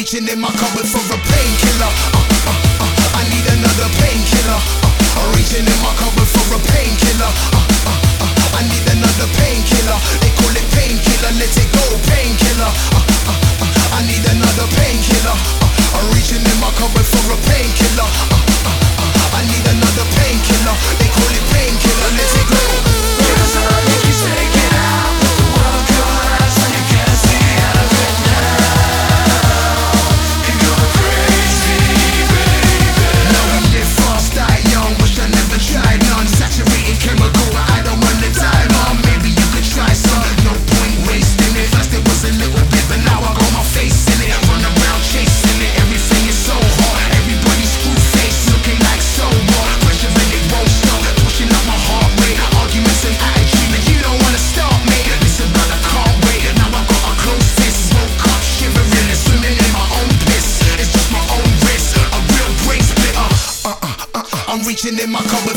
reaching in my cupboard for a painkiller. I need another painkiller. I'm reaching in my cupboard for a painkiller. I need another painkiller. They call it painkiller, let it go, painkiller. I need another painkiller. I'm reaching in my cupboard for a painkiller. I need another painkiller. They call it painkiller, let it go. I'm reaching in my cupboard